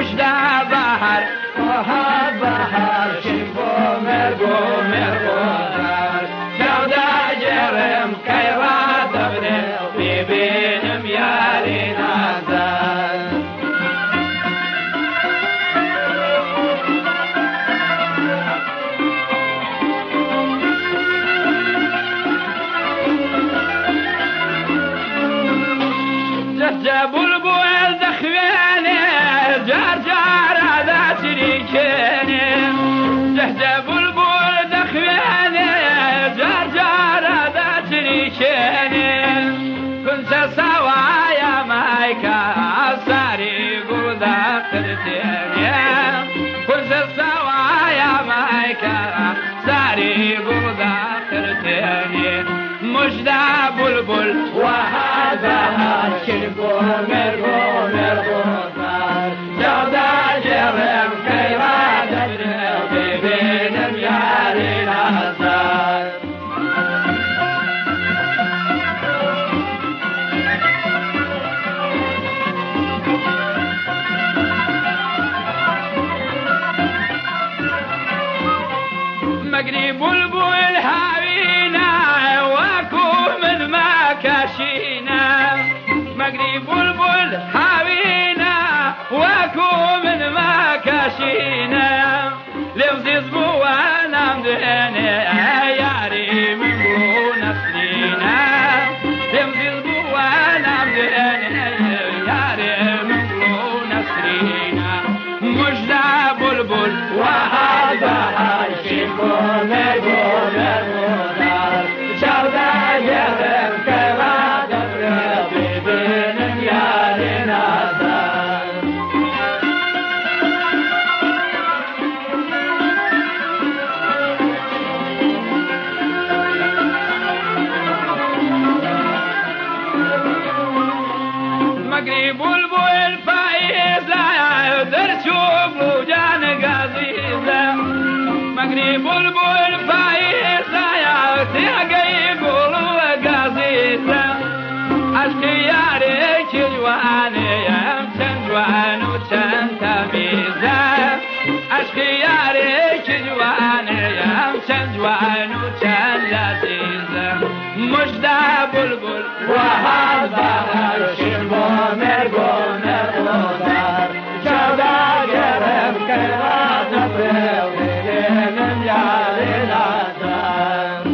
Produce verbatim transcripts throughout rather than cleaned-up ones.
مجدا بحر وها بحر شنبو مرگو مرگو دار جودا جرم کیرا دبره ببینم یاری نازار جه بلبل دخوانه جار جار هذا شريكيني جه جه بلبل دخوانه جار جار هذا شريكيني كنت سوايا مايكا ساري قردا قرتيني كنت سوايا مايكا ساري قردا قرتيني مجدا بلبل وهذا شربو مرغو مرغو دار جودا جرم كيرا دبر ببينم ياري نازار مقري بلبل هاوينا واكو من ما كاشينا مقري بلبل هاوينا واكو من ما كاشينا لفظ زبوانا مدهني ياري من بو نسلينا لفظ زبوانا مدهني ياري من بو نسلينا مجدا بلبل وهذا شنبو مرغو مرغو دار جودا جرم كيرا دبر ببينم ياري نازار مقري بلبل فايزة درشوق وجان قزيزة مقري بلبل فايزة تيقي قولوا قزيزة عشقي ياري جواني يمتن جوان وتن تميزة عشقي ياري جواني يمتن جوان وتن لذيذة مجدا بلبل وهذا شنبو مرغو مرغو دار جودا جرم كيرا دبر ببينم ياري نازار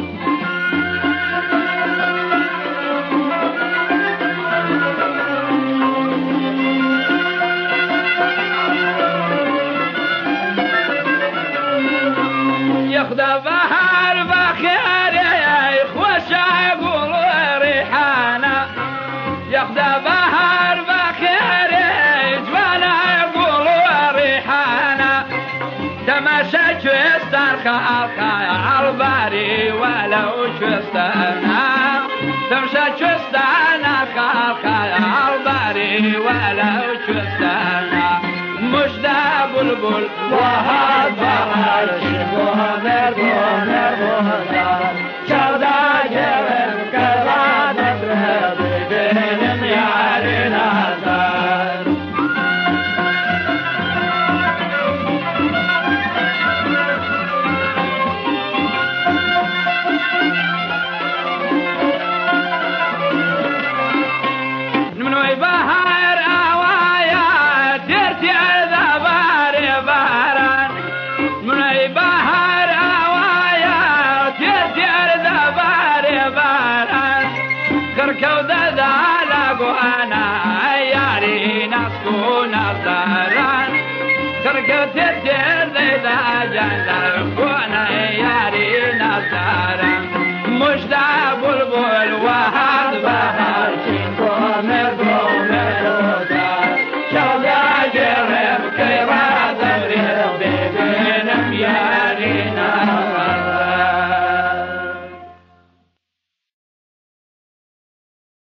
ياخذ بحر بخير يا خوشا يقولوا ريحانه ياخذ بحر بخير جوانا يقولوا ريحانه تماشى شوستر خالقا عالباري ولو شوستنا تمشى شوستنا خالقا عالباري ولو شوستنا مجدا بلبل وهذا شنبو مرغو مرغو دار جودا جرم كيرا دبر ببينم ياري نازار نمنوي بحر اوايا ديرتي عذاباري باران منوي بحر اوايا ديرتي عذاباري باران كركو ددالقو انا ياري ناسكو نظران كركو تدير ذا جنلقو انا ياري نظران مجدا بلبل وهذا بحر شنبو مرغو